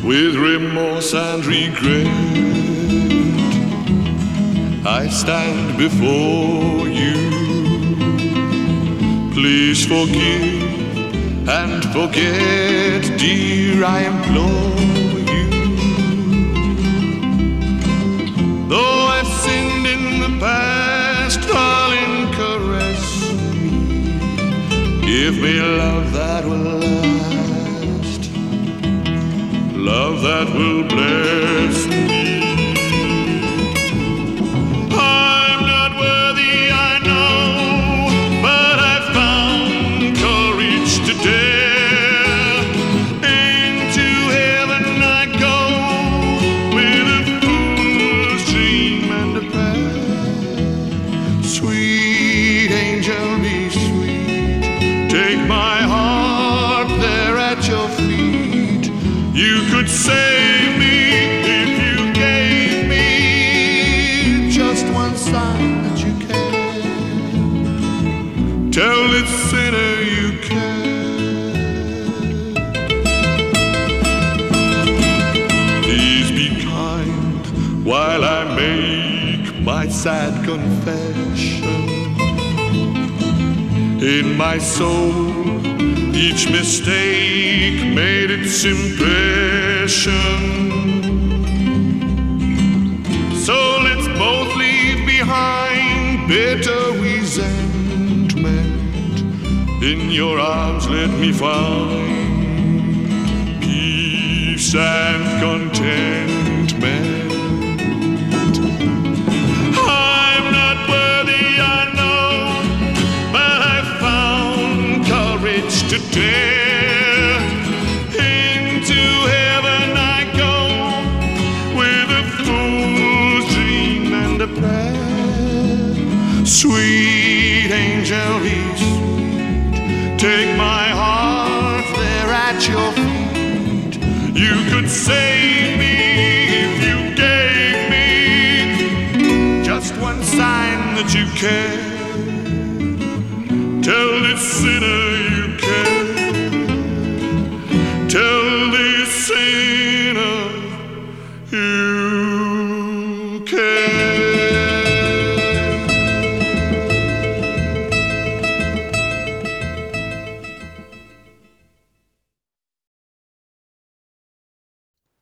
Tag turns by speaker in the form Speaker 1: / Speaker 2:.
Speaker 1: with remorse and regret, I stand before you. Please forgive and forget, dear, I implore you. Though I've sinned in the past, darling, caress me. Give me love that will last, love that will bless me. I'm not worthy, I know, but I've found courage to dare. Into heaven I go with a fool's dream and a prayer. Sweet angel, be sweet, take my heart there at your feet. You could save me if you gave me just one sign that you care. Tell this sinner you care. Please be kind while I make my sad confession. In my soul, each mistake made its impression. So let's both leave behind bitter resentment. In your arms let me find peace and contentment. I'm not worthy, I know, but I found courage to dare. Into heaven I go with a fool's dream and a prayer. Sweet angel, be sweet, take my heart there at your feet. You could save me if you gave me just one sign that you care. Tell this sinner you care. Tell this sinner you